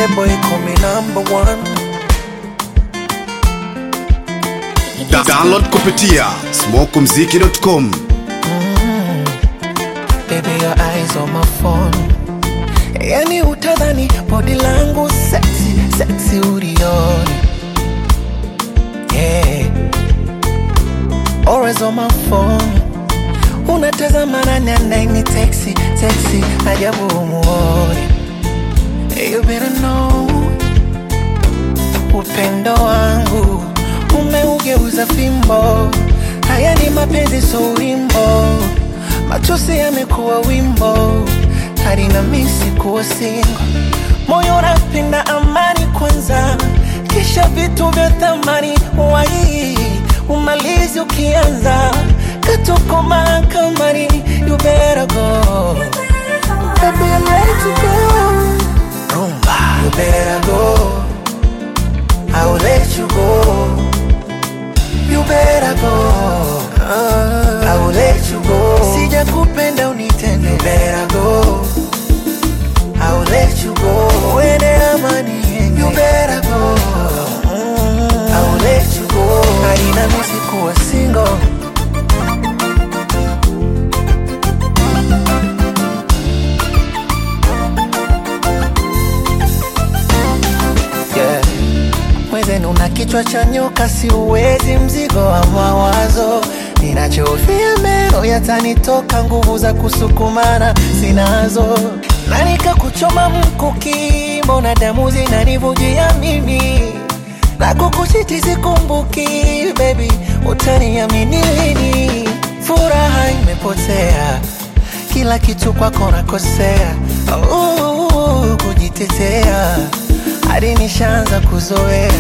boy call me number one. Download kupitia smokumziki.com. Baby, your eyes on my phone. Yani utadhani body langu sexy, sexy ulioni. Yeah, always on my phone. Unatazama nani anaini texi, texi, ajabu umuoni. You better know, upendo wangu umeugeuza fimbo. Haya ni mapenzi so wimbo, machozi yamekuwa wimbo, hadi na misi kuwa singo. Moyo unapenda amani kwanza, kisha vitu vya thamani wai umalizi ukianza katuko mahakamani. You better go, baby, I'm ready to go. Rumba, you better go, I will let you go. You better go, I will let you go. Sija kupenda unitende. You better go, I will let you go. Wene amani yenge. You better go, I will let you go. Haina misi kuwa single. Yeah, mwezeni una kichwa cha nyoka, si uwezi mzigo wa mawazo. Ninachofia meno yatanitoka, nguvu za kusukumana sinazo. Na nikakuchoma mkuki, mbona damu zinanivujia mimi. Na kukuchiti sikumbuki, baby, utaniamini lini. Furaha imepotea, kila kitu kwako nakosea. Kujitetea, hadi nishaanza kuzoea.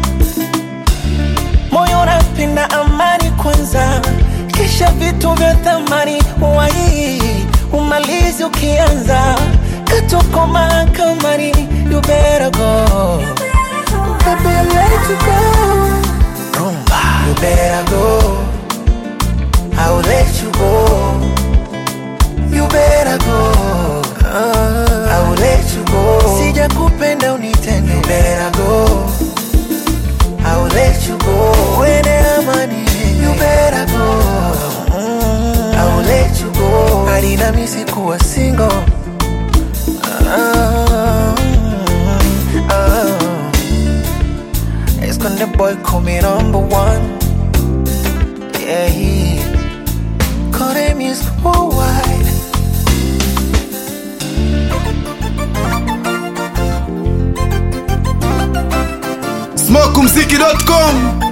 Moyo unapenda amani kwanza, kisha vitu vya thamani wai umalizi ukianza katuko mahakamani. You better go, baby, I'm ready to go. Rumba, you better go, I will let you go. You better go, I will let you go. Sija kupenda unitende. You better go, I will let you go. Wene amani yenge. You better go, I will let you go. Hadi na misi kuwa single. It's gonna boy call me number one. Yeah, he call him is worldwide. smokumziki.com.